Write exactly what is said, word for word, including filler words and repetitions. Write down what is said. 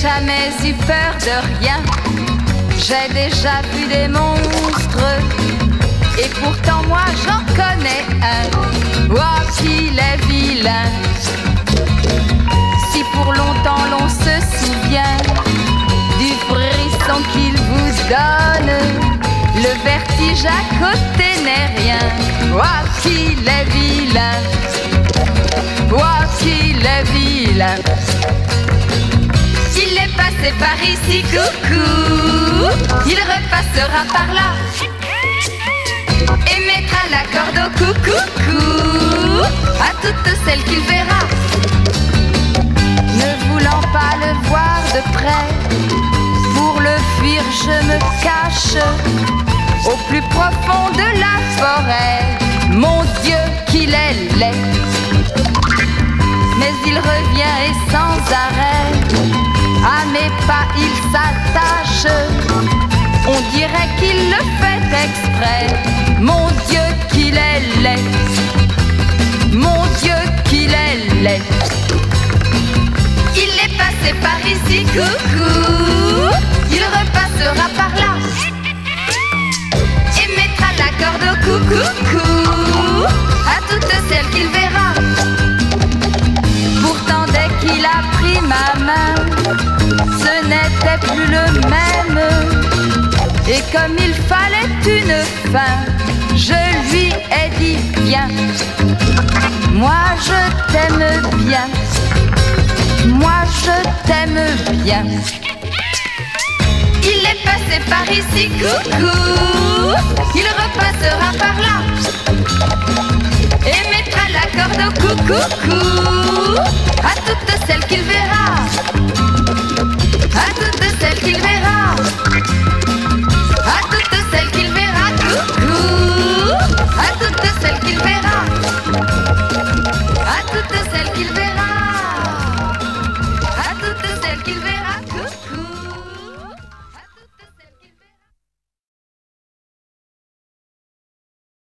jamais eu peur de rien. J'ai déjà vu des monstres, et pourtant moi j'en connais un. Oh, qu'il est vilain. Si pour longtemps l'on se souvient du frisson qu'il vous donne, le vertige à côté n'est rien. Oh, qu'il est vilain. Oh, qu'il est vilain. Il est passé par ici, coucou. Il repassera par là et mettra la corde au coucou à toutes celles qu'il verra. Ne voulant pas le voir de près, pour le fuir je me cache au plus profond de la forêt. Mon Dieu qu'il est laid. Mais il revient et sans arrêt à mes pas il s'attache. On dirait qu'il le fait exprès. Mon Dieu qu'il est laid. Mon Dieu qu'il est laid. Il est passé par ici, coucou. Il repassera par là et mettra la corde au coucou à toutes celles qu'il verra. Pourtant dès qu'il a pris ma main, ce n'était plus le même. Et comme il fallait une fin, je lui ai dit viens. Moi je t'aime bien. Moi je t'aime bien. Il est passé par ici, coucou. Il repassera par là et mettra la corde au coucou à toutes celles qu'il verra. À toutes celles qu'il verra.